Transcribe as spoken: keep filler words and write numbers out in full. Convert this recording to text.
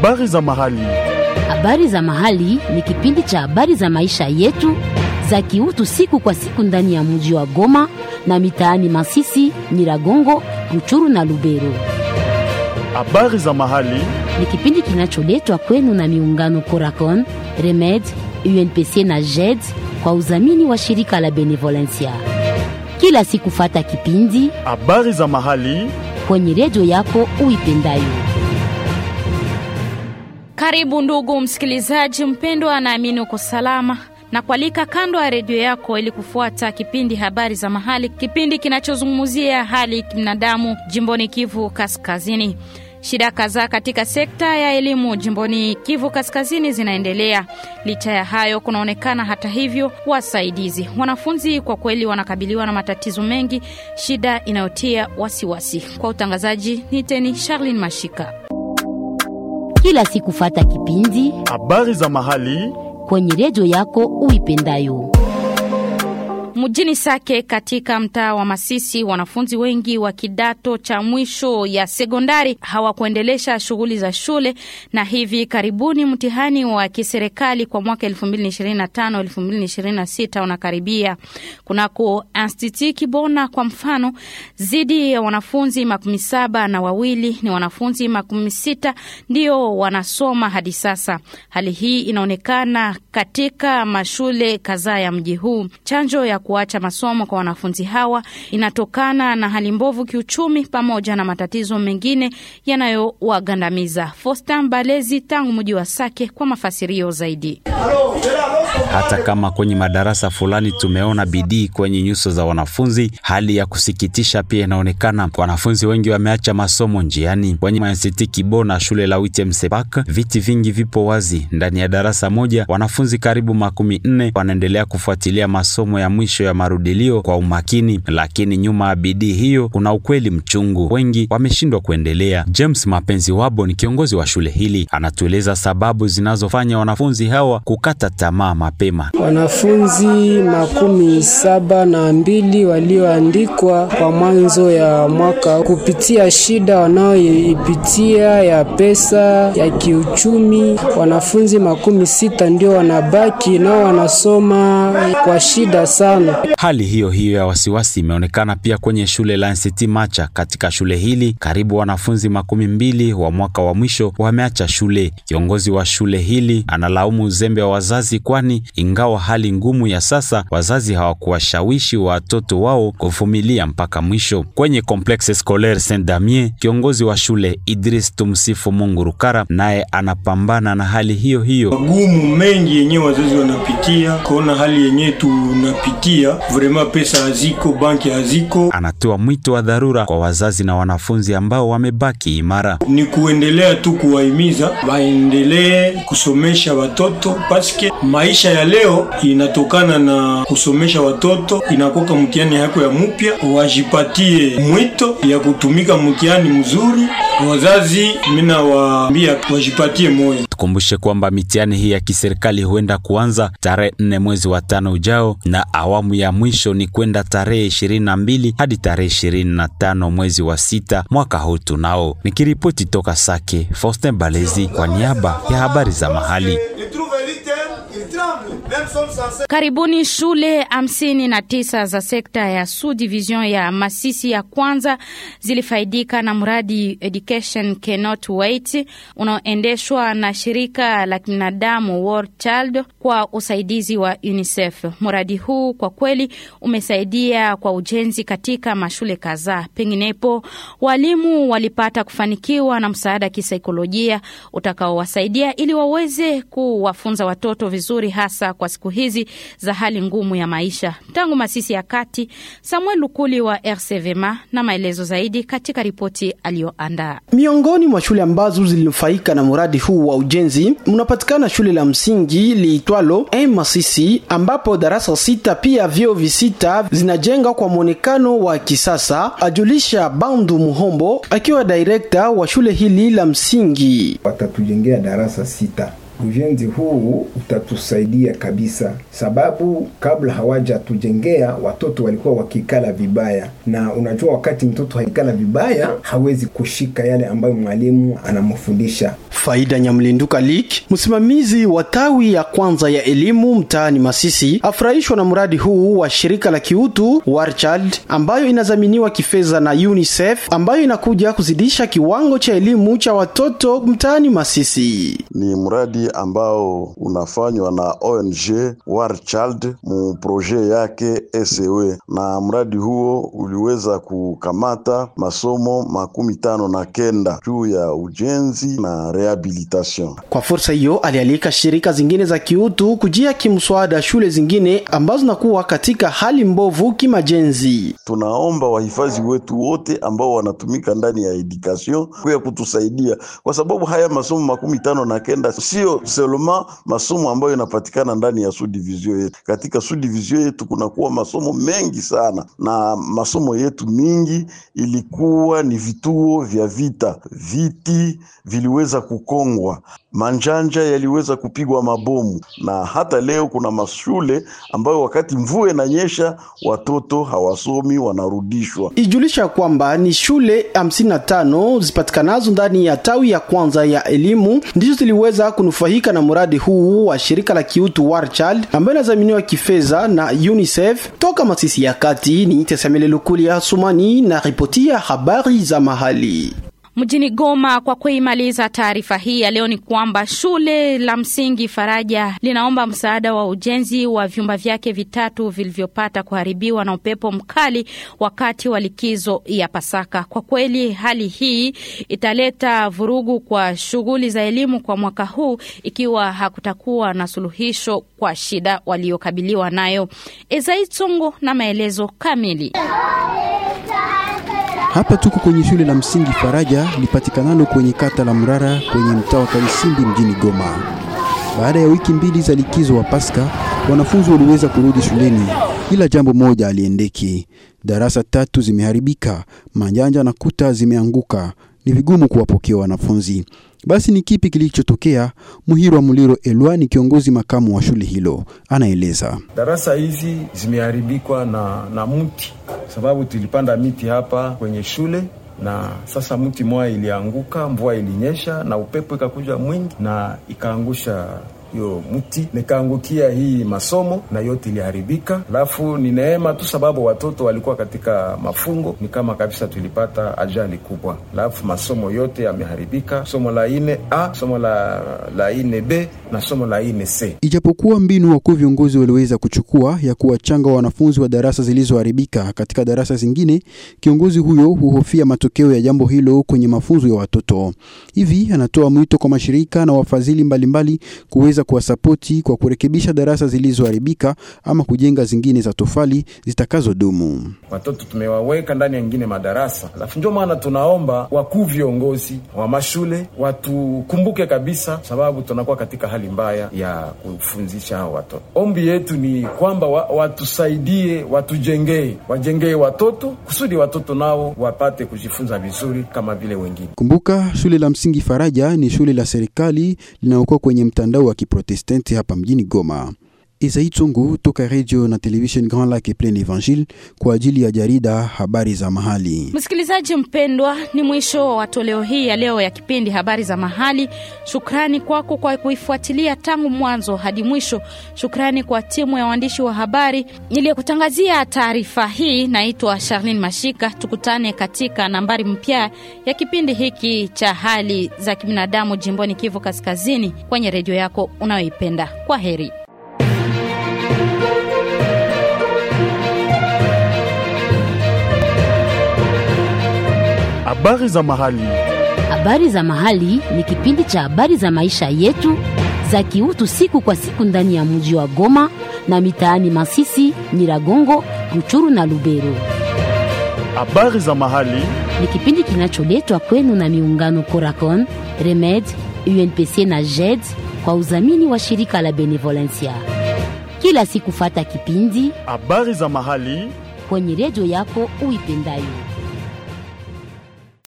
Habari za mahali. Habari za mahali ni kipindi cha habari za maisha yetu za kiutu siku kwa siku ndani ya mji wa Goma na mitaani Masisi, Nyiragongo, Ruchuru na Lubero. Habari za mahali ni kipindi kinacholetwa kwenu na miungano Coracon, Remed, U N P C na J E D kwa udhamini wa shirika la Benevolencia. Kila siku fata kipindi Habari za mahali kwenye redio yako uipendayo. Karibu ndugu msikilizaji mpendwa, naamini uko salama na kualika kando ya redio yako ili kufuata kipindi Habari za Mahali, kipindi kinachozungumzia hali ya binadamu jimboni Kivu Kaskazini. Shida kadhaa katika sekta ya elimu jimboni Kivu Kaskazini zinaendelea. Licha ya hayo, kunaonekana hata hivyo wasaidizi. Wanafunzi kwa kweli wanakabiliwa na matatizo mengi, shida inayotia wasiwasi. Kwa utangazaji ni teni Charlene Mashika. Kila siku fata kipindi Habari za Mahali kwenye redio yako uipendayo. Mjini Sake katika mtaa wa Masisi, wanafunzi wengi wa kidato cha mwisho ya sekondari hawakuendelesha shughuli za shule, na hivi karibuni mtihani wa kiserikali kwa mwaka elfu mbili ishirini na tano elfu mbili ishirini na sita unakaribia. Kunako Institut Kibona kwa mfano, zidi ya wanafunzi makumi saba na wawili ni wanafunzi makumi sita ndio wanasoma hadi sasa. Hali hii inaonekana katika mashule kadhaa ya mji huu. Chanjo ya kuacha masomo kwa wanafunzi hawa inatokana na hali mbovu kiuchumi pamoja na matatizo mengine yanayowagandamiza. Fostan Balezi tangu mji wa Sake kwa mafasirio zaidi. Hata kama kwenye madarasa fulani tumeona bidii kwenye nyuso za wanafunzi, hali ya kusikitisha pia inaonekana. Wanafunzi wengi wameacha masomo njiani. Kwenye Institut Kibona, shule la Witem Sepak, viti vingi vipo wazi. Ndani ya darasa moja, wanafunzi karibu makumi nne wanaendelea kufuatilia masomo ya mwisho ya marudilio kwa umakini, lakini nyuma ya bidii hiyo kuna ukweli mchungu. Wengi wameshindwa kuendelea. James Mapenzi Wabo ni kiongozi wa shule hili, anatueleza sababu zinazofanya wanafunzi hawa kukata tamaa mapema. Wanafunzi makumi saba na mbili walioandikwa kwa mwanzo ya mwaka kupitia shida wanaoipitia ya pesa ya kiuchumi. Wanafunzi makumi sita ndio wanabaki nao wanasoma kwa shida sana. Hali hiyo hiyo ya wasiwasi imeonekana pia kwenye shule la Institut Macha. Katika shule hili karibu wanafunzi makumi mbili wa mwaka wa mwisho wameacha shule. Kiongozi wa shule hili analaumu uzembe wa wazazi, kwani ingawa hali ngumu ya sasa, wazazi hawakuwashawishi watoto wao kuvumilia mpaka mwisho. Kwenye Complexe Scolaire Saint Damien, kiongozi wa shule Idris Tumsifu Mungu Rukara naye anapambana na hali hiyo hiyo. Magumu mengi yenyewe wazazi wanapitia, kuona hali yenyewe tunapitia, vrema pesa haziko, banki haziko. Anatoa mwito wa dharura kwa wazazi na wanafunzi ambao wamebaki imara. Ni kuendelea tu kuwahimiza waendelee kusomesha watoto, paske maisha ya leo inatokana na kusomesha watoto. Inakoka mtihani yako ya mpya, wajipatie mwito ya kutumika mtihani mzuri. Wazazi mina waambia wajipatie moyo. Tukumbushe kwamba mitihani hii ya kiserikali huenda kuanza tarehe nne mwezi wa tano ujao, na awamu ya mwisho ni kwenda tarehe ishirini na mbili hadi tarehe ishirini na tano mwezi wa sita mwaka huu tunao. Nikiripoti toka Sake, Faustin Balezi kwa niaba ya Habari za Mahali. Karibuni shule hamsini na tisa za sekta ya Sud Division ya Masisi ya kwanza zilifaidika na mradi Education Cannot Wait unaoendeshwa na shirika la kibinadamu World Child kwa usaidizi wa UNICEF. Mradi huu kwa kweli umesaidia kwa ujenzi katika mashule kadhaa. Penginepo walimu walipata kufanikiwa na msaada kisaikolojia utakaowasaidia ili waweze kuwafunza watoto vizuri, hasa kwa siku hizi za hali ngumu ya maisha. Tangu Masisi ya Kati, Samuel Lukuli wa R C V M A na maelezo zaidi katika ripoti aliyoandaa. Miongoni mwa shule ambazo zilinufaika na mradi huu wa ujenzi mnapatikana shule la msingi liitwalo M Masisi, ambapo darasa sita pia vyoo visita zinajenga kwa muonekano wa kisasa, ajulisha Bandu Muhombo akiwa director wa shule hili la msingi. Watatujengea darasa sita Ujenzi huu utatusaidia kabisa, sababu kabla hawaja tujengea watoto walikuwa wakikala vibaya, na unajua wakati mtoto haikala vibaya hawezi kushika yale ambayo mwalimu anamfundisha. Faida Nyamlinduka Lik, msimamizi wa tawi ya kwanza ya elimu mtaani Masisi, afurahishwa na mradi huu wa shirika la kiutu War Child ambayo inazaminiwa kifedha na UNICEF, ambayo inakuja kuzidisha kiwango cha elimu cha watoto mtaani Masisi. Ni mradi ambao unafanywa na O N G War Child mu projet yake S E W, na mradi huo uliweza kukamata masomo makumi tano na kenda juu ya ujenzi na rehabilitation. Kwa fursa hiyo alialika shirika zingine za kiutu kujia kimswada shule zingine ambazo zinakuwa katika hali mbovu kimajenzi. Tunaomba wahifadhi wetu wote ambao wanatumika ndani ya education kwa kutusaidia, kwa sababu haya masomo makumi tano na kenda sio seulement masomo ambayo yanapatikana ndani ya subdivision yetu. Katika subdivision yetu kuna kuwa masomo mengi sana, na masomo yetu mingi ilikuwa ni vituo vya vita. Viti viliweza kukongwa, manjanja yaliweza kupigwa mabomu, na hata leo kuna mashule ambayo wakati mvua inanyesha watoto hawasomi, wanarudishwa. Ijulisha kwamba ni shule hamsini na tano zipatikanazo ndani ya tawi ya kwanza ya elimu ndizo ziliweza kunufaika na mradi huu wa shirika la kiutu War Child ambayo inazaminiwa kifedha na UNICEF. Toka Masisi ya Kati, ni Tesamele Lukulia Sumani na ripotia habari za mahali. Mjini Goma. Kwa kuimaliza taarifa hii ya leo ni kwamba shule la msingi Faraja linaomba msaada wa ujenzi wa vyumba vyake vitatu vilivyopata kuharibiwa na upepo mkali wakati wa likizo ya Pasaka. Kwa kweli hali hii italeta vurugu kwa shughuli za elimu kwa mwaka huu ikiwa hakutakuwa na suluhisho kwa shida waliokabiliwa nayo. Ezai Tsongo na maelezo kamili. Hapa tuko kwenye shule la msingi Faraja lipatikanalo kwenye kata la Murara kwenye mtaa wa Kalisimbi mjini Goma. Baada ya wiki mbili za likizo wa Pasaka, wanafunzi waliweza kurudi shuleni, ila jambo moja aliendeki. Darasa tatu zimeharibika, manjanja na kuta zimeanguka. Ni vigumu kuwapokea wanafunzi. Basi ni kipi kilichotokea? Muhirwa Muliro Elwani, kiongozi makamu wa shule hilo, anaeleza. Darasa hizi zimeharibikwa na na mti, sababu tulipanda miti hapa kwenye shule, na sasa mti moja ilianguka, mvua ilinyesha na upepo ikakuja mwingi na ikaangusha hiyo mti, nikaangukia hii masomo na yote iliharibika. Alafu ni neema tu sababu watoto walikuwa katika mafungo, ni kama kabisa tulipata ajali kubwa. Alafu masomo yote yameharibika, somo la ine A, somo la la ine B na somo la ine C. Ijapokuwa mbinu wakuu viongozi waliweza kuchukua ya kuwachanga wanafunzi wa darasa zilizoharibika katika darasa zingine, kiongozi huyo huhofia matokeo ya jambo hilo kwenye mafunzo ya watoto. Hivi anatoa mwito kwa mashirika na wafadhili mbalimbali kuweza kuwasapoti kwa kurekebisha darasa zilizoharibika ama kujenga zingine za tofali zitakazodumu. Watoto tumewaweka ndani ya nyingine madarasa. Alafu ndio maana tunaomba wakuu viongozi wa mashule watukumbuke kabisa, sababu tunakuwa katika hali mbaya ya kufunzisha hao watoto. Ombi yetu ni kwamba wa, watusaidie, watujengee, wajengee watoto kusudi watoto nao wapate kujifunza vizuri kama vile wengine. Kumbuka, shule la msingi Faraja ni shule la serikali linalokuwa kwenye mtandao wa Kiprotestanti hapa mjini Goma. Ezai Tsongo toka radio na television Grand Lac et Plein Evangile kwa ajili ya jarida habari za mahali. Msikilizaji mpendwa, ni mwisho wa toleo hii ya leo ya kipindi habari za mahali. Shukrani kwako kwa kuifuatilia tangu mwanzo hadi mwisho. Shukrani kwa timu ya waandishi wa habari niliyokutangazia taarifa hii. Naitwa Charlene Mashika. Tukutane katika nambari mpya ya kipindi hiki cha hali za kibinadamu jimboni Kivu Kaskazini kwenye radio yako unayoipenda. Kwa heri. Habari za mahali. Habari za mahali ni kipindi cha habari za maisha yetu za kiutu siku kwa siku ndani ya mji wa Goma na mitaani Masisi, Nyiragongo, Ruchuru na Lubero. Habari za mahali ni kipindi kinacholetwa kwenu na miungano Coracon, Remed, U N P C na J E D kwa udhamini wa shirika la Benevolencia. Kila siku fata kipindi habari za mahali kwenye redio yako uipendayo.